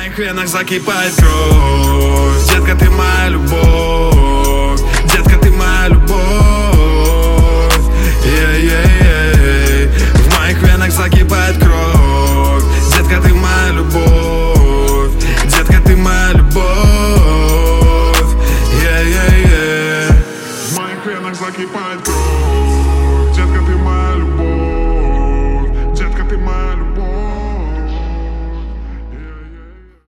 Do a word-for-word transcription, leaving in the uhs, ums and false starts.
моих венах закипает кровь. Детка, ты моя любовь. Детка, ты моя любовь. Yeah-yeah-yeah. В моих венах закипает кровь. Детка, ты моя любовь. Детка, ты моя любовь. Yeah-yeah-yeah. В моих венах закипает кровь. Детка, ты моя любовь. Детка, ты моя